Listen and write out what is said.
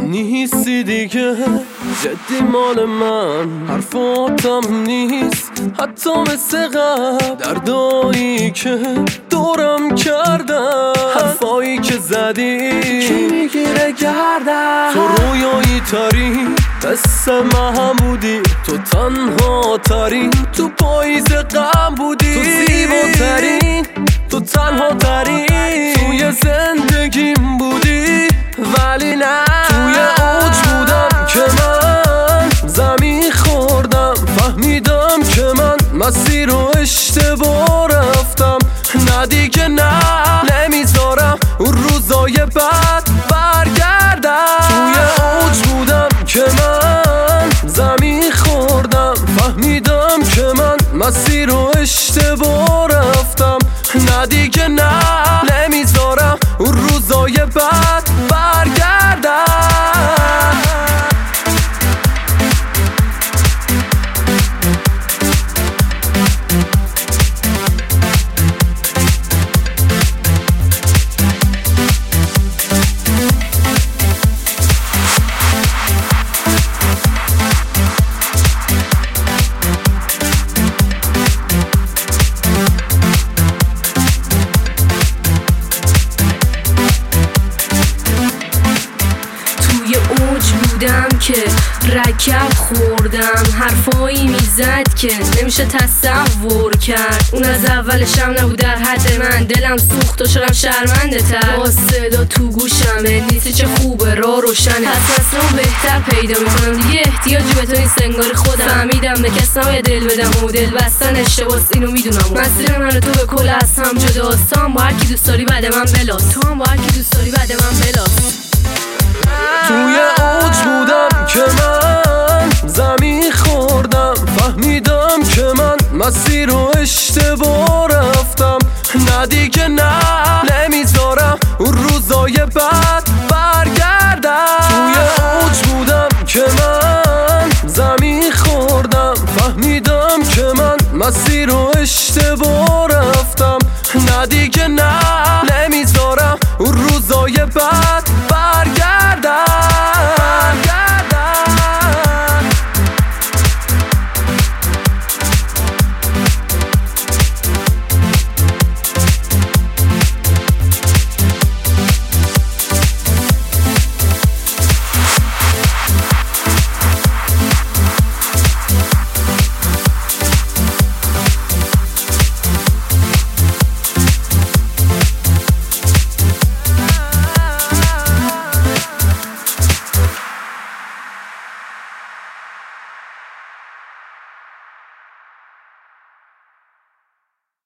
نیستی دیگه، جدی مال من حرفاتم نیست، حتی مثل قبل دردایی که دورم کردن، حرفایی که زدی کی میگیره گردن. تو رویایی ترین قصه من بودی، تو تنها ترین، تو پاییز غم بودی، تو زیباترین، تو تنها ترین توی زندگیم بودی. ولی نه، توی اوج بودم که من زمین خوردم، فهمیدم که من مسیر رو اشتباه رفتم. نه دیگه نه، نمیذارم اون روزای بد برگردم. توی اوج بودم که من زمین خوردم، فهمیدم که من مسیر رو اشتباه رفتم. نه دیگه نه، نمیذارم اون روزای بد برگردم. که رکب خوردم، حرفایی میزد که نمیشه تصور کرد. اون از اولش هم نبود در حد من، دلم سوخت و شدم شرمنده تر. با صدا تو گوشمه نیستی چه خوبه، راه روشنه، پس اصلا بهتر پیدا میکنم. دیگه احتیاجی به تو نیست انگاری خودم فهمیدم به کس نباید دل بدم و دل بستن اشتباس، اینو میدونم. مسیر من و تو به کل از هم جداست، تو هم با هرکی دوست داری بعد من بلاس، تو هم با هرکی دوست داری بعد من بلاس. توی اوج بودم که من زمین خوردم، فهمیدم که من مسیر رو اشتباه رفتم. نه دیگه نه، نمیذارم اون روزای بد برگردم. توی اوج بودم که من زمین خوردم، فهمیدم که من مسیر رو اشتباه رفتم. نه دیگه نه،